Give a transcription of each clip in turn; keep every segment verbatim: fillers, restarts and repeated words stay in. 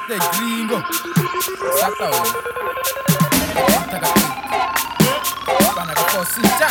mister Gringo. Sata wena. Taka bana ka fosita.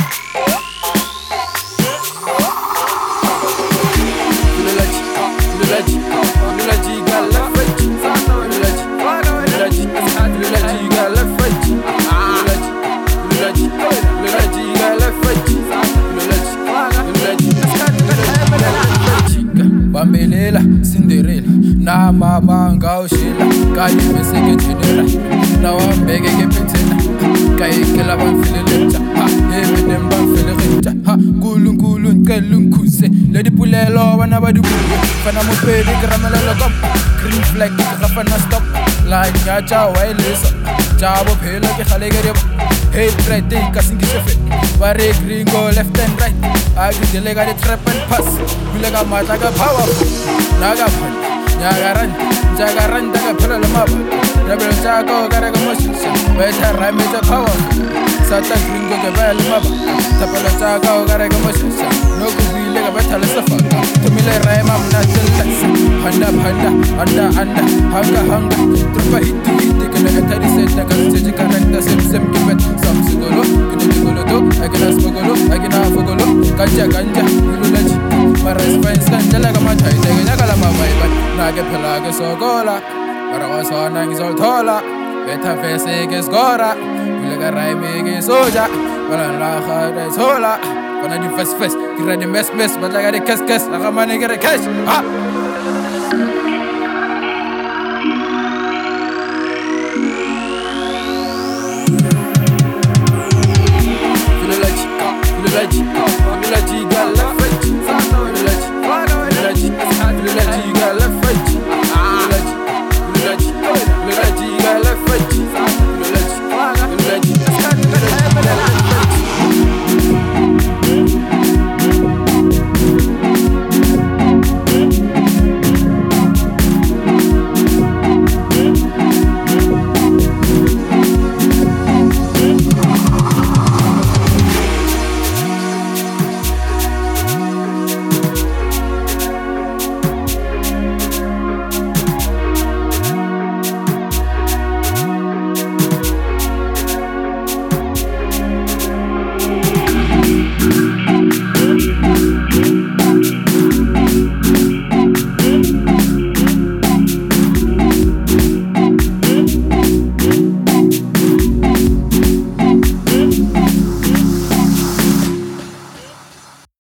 Lulaji, lulaji, lulaji gala faji. Lulaji, lulaji, lulaji gala faji. Lulaji, lulaji, lulaji gala faji. Lulaji, lulaji, lulaji faji. Bambelela, Cinderella, na mama ngawushila, kanye beseke general, na wambeke ke petena, kaye kela bamfileletha, ha, ebedem bamfileletha, ha, nkulu nkulu nkelu nkhuse, ledi pulelo bana ba dibuwe, fana mopedi ke ramelela kom, green flag ke gafana stop, la nyacha wailesa, jabo phela ke khale ke rebo, hey Friday ka singishe fe, bare Gringo left and right, agidele ka di trap and pass, bule ka matla ka power, naga phela, nyagaran, nyagaran daga phela le maba, rebel chako ka rega moshisha, betha rhyme the power, sata Gringo ke ba le maba, tapela chako ka rega moshisha, no ku bile ka betha le safa, tumile rhyme am na tellasa, handa handa, anda anda, hanga hanga, trupa hit hit kana etari seta ka stage character sem sem kibet, sam sigolo, kide sigolo to, agina spogolo, agina fogolo, kanja kanja, lulaji, maras fines kanja la kama thai tegenya kala mama iban, nage phela ke sogola, mara wasana ngizolthola, betha face ke sgora, bulega rhyme ke soja, bala la khada thola, bana di fast fast, kira di mess mess, batla ga di kes kes, la kamane ke cash, ha. Lulaji, lulaji, lulaji gala.